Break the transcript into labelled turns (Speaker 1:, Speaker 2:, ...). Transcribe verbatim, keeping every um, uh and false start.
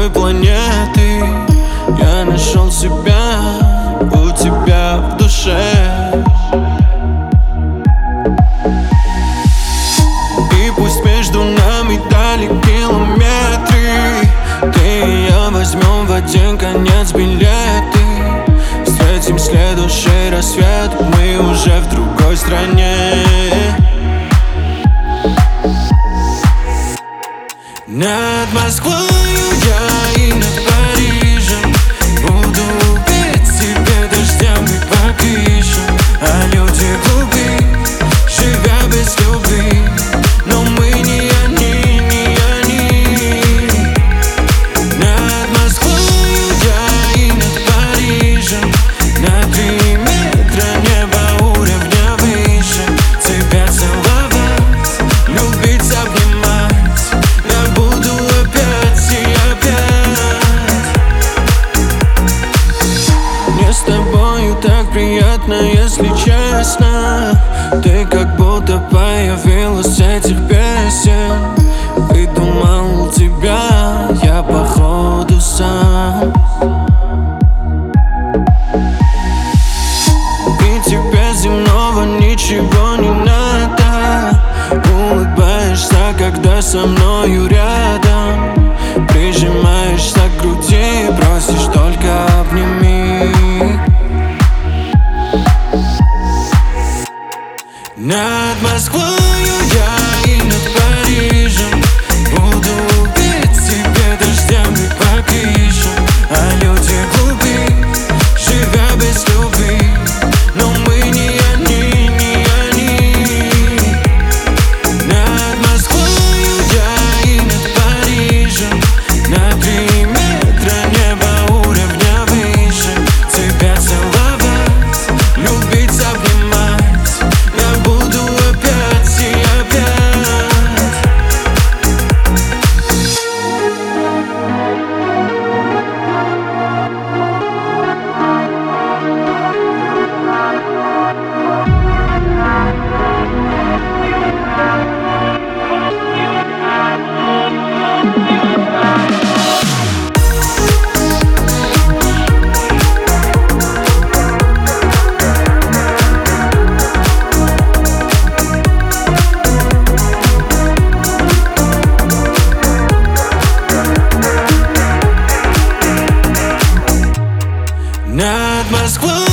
Speaker 1: другой планеты. Я нашел себя у тебя в душе. И пусть между нами дали километры, ты и я возьмем в один конец билеты. Встретим следующий рассвет, мы уже в другой стране. Над Москвою я и над Парижем буду петь тебе дождями по крышам. А люди глупы, живя без любви, но мы не они, не они. Над Москвою я и над Парижем, на три метра неба уровня выше. Тебя целовать, любить, обнимать я буду опять и опять. Мне с тобою так приятно, если честно. Ты как будто появилась с этих песен. Придумал тебя я походу сам. И тебе земного ничего не надо. Улыбаешься, когда со мною рядом. Прижимаешься к груди, просишь только обними. Над Москвою я и над Парижем буду петь тебе дождями по крышам. А люди глупы, живя без любви, но мы не они, не они. Над Москвою я и над Парижем, на три метра неба уровня выше. Тебя целовать, любить, обнимать я буду опять и опять. Над Москвой